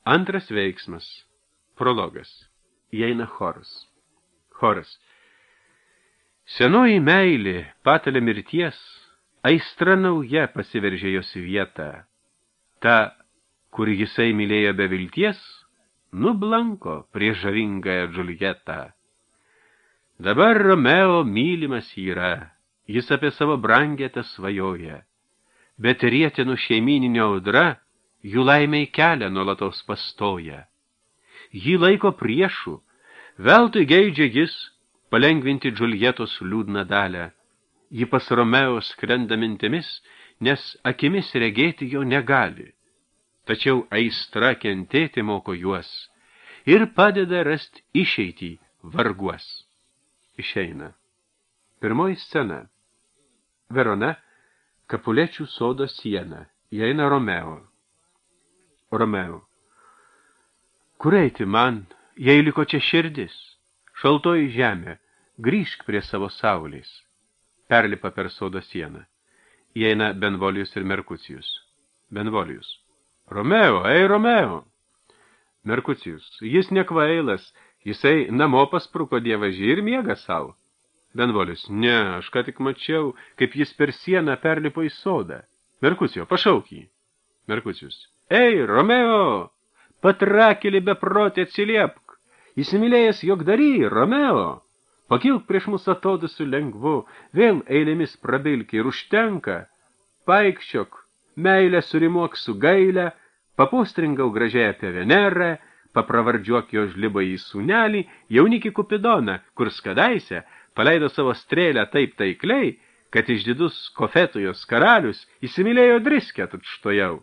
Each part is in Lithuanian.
Antras veiksmas. Prologas. Įeina choras. Choras. Senoji meilė, patalė mirties, aistra nauja pasiveržė jos vietą. Ta, kur jisai mylėjo be vilties, nublanko prieš žavingąją Džuljetą. Dabar Romeo mylimas yra, jis apie savo brangetą svajoja, bet rietenų šeimyninio audra jų laimiai kelią nuolatos pastoja. Jį laiko priešų, veltui geidžia jis palengvinti Džuljetos liūdną dalę. Ji pas Romeo skrenda mintimis, nes akimis regėti jo negali. Tačiau aistra kentėti moko juos ir padeda rasti išeitį varguos. Išeina. Pirmoji scena. Verona, Kapulečių sodo siena. Įeina Romeo. Romeo. Kur eiti man, jei liko čia širdis? Šaltoji žemė, grįžk prie savo saulės. Perlipa per sodo sieną. Įeina Benvolijus ir Merkucijus. Benvolijus. Romeo, ei Romeo. Merkucijus. Jis nekvailas, jisai namo paspruko dievažį ir miega savo. Benvolijus. Ne, aš ką tik mačiau, kaip jis per sieną perlipo į sodą. Merkucijo, pašauk jį. Merkucijus. Ei, Romeo, patrakėlį beprotį atsiliepk. Įsimylėjęs jogdary, Romeo. Pakilk prieš mūsų atodusiu lengvu, vėl eilėmis prabilki ir užtenka. Paikščiok, meilę surimuok su gailę, papostringau gražiai apie Venerą, papravardžiuok jo žlibąjį sūnelį, jaunikį Kupidoną, kur skadaise paleido savo strėlę taip taikliai, kad išdidus Kofetujos karalius įsimylėjo driskę tučtojau.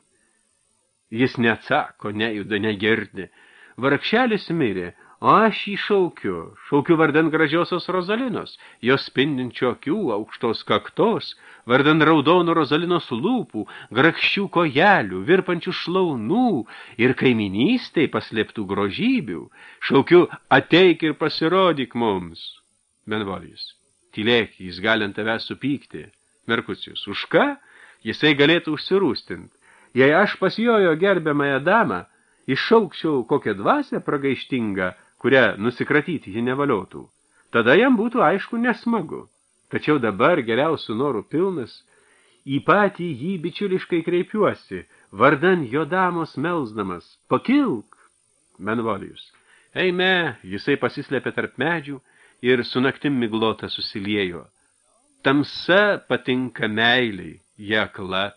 Jis neatsako, nejuda, negirdi. Vargšelis mirė, o aš jį šaukiu vardan gražiosios Rozalinos, jos spindinčio akių, aukštos kaktos, vardan raudonų Rozalinos lūpų, grakščių kojelių, virpančių šlaunų ir kaiminystėj paslėptų grožybių. Šaukiu, ateik ir pasirodyk mums. Benvolijus. Tylėk, jis gali ant tavęs supykti. Merkucijus. Už ką? Jisai galėtų užsirūstint. Jei aš pas jojo gerbiamąją damą, iššaukčiau kokią dvasią pragaištingą, kurią nusikratyti ji nevaliotų, tada jam būtų aišku nesmagu. Tačiau dabar geriausių norų pilnas, į patį jį bičiuliškai kreipiuosi, vardan jo damos melsdamas, pakilk. Benvolijus. Eime, jisai pasislėpė tarp medžių ir su naktim miglota susiliejo. Tamsa patinka meiliai, jie akla.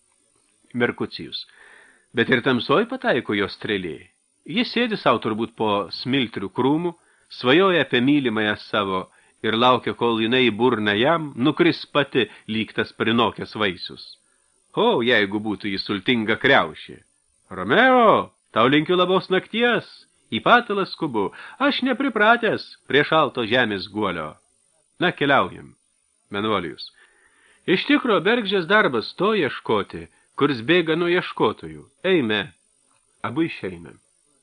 Merkucijus. Bet ir tamsoj pataiko jo strėlė. Jis sėdi savo turbūt po smiltrių krūmų, svajoja apie mylimąją savo ir laukia, kol jinai į burną jam nukris pati lyg tas prinokęs vaisius. O, jeigu būtų jis sultinga kriaušė. Romeo, tau linkiu labos nakties, į patalą skubu, aš nepripratęs prie šalto žemės guolio. Na, keliaujam. Benvolijus. Iš tikro, bergždžias darbas to ieškoti, kuris bėga nuo ieškotojų. Eime. Abu išeina.